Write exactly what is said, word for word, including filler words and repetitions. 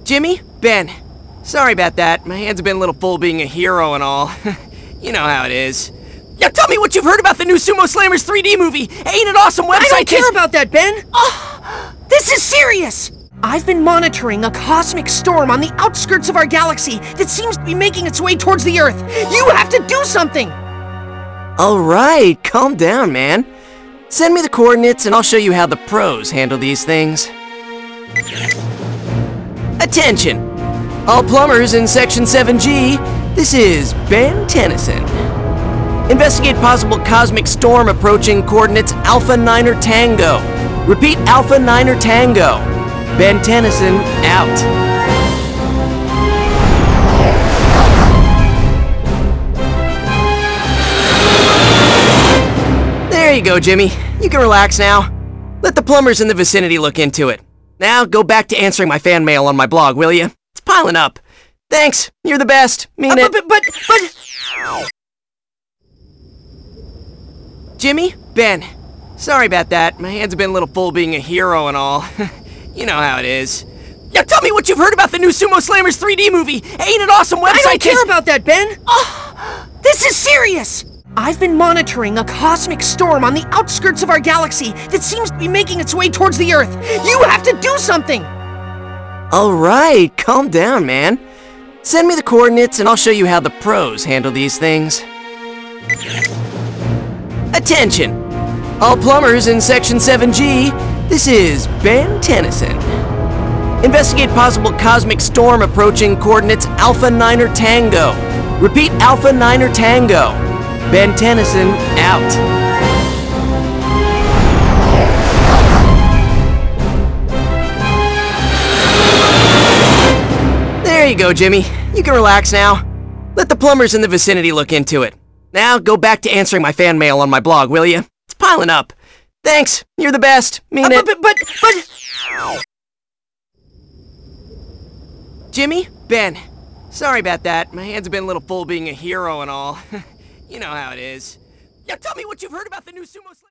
Jimmy? Ben. Sorry about that. My hands have been a little full being a hero and all. You know how it is. Now tell me what you've heard about the new Sumo Slammers three D movie! Ain't it awesome website? I don't care about that, Ben! Oh, this is serious! I've been monitoring a cosmic storm on the outskirts of our galaxy that seems to be making its way towards the Earth. You have to do something! Alright, calm down, man. Send me the coordinates and I'll show you how the pros handle these things. Attention! All plumbers in Section seven G, this is Ben Tennyson. Investigate possible cosmic storm approaching coordinates Alpha Niner Tango. Repeat, Alpha Niner Tango. Ben Tennyson, out. There you go, Jimmy. You can relax now. Let the plumbers in the vicinity look into it. Now go back to answering my fan mail on my blog, will you? It's piling up. Thanks. You're the best. Mean uh, it. But, but, but... Jimmy? Ben. Sorry about that. My hands have been a little full being a hero and all. You know how it is. Now tell me what you've heard about the new Sumo Slammers three D movie! Ain't it awesome website? I don't care about that, Ben! Oh, this is serious! I've been monitoring a cosmic storm on the outskirts of our galaxy that seems to be making its way towards the Earth. You have to do something! Alright, calm down, man. Send me the coordinates and I'll show you how the pros handle these things. Attention! All plumbers in Section seven G, this is Ben Tennyson. Investigate possible cosmic storm approaching coordinates Alpha Niner Tango. Repeat, Alpha Niner Tango. Ben Tennyson, out. There you go, Jimmy. You can relax now. Let the plumbers in the vicinity look into it. Now go back to answering my fan mail on my blog, will you? It's piling up. Thanks. You're the best. Mean uh, it. But, but, but... Jimmy? Ben. Sorry about that. My hands have been a little full being a hero and all. You know how it is. Now tell me what you've heard about the new Sumo Slammers.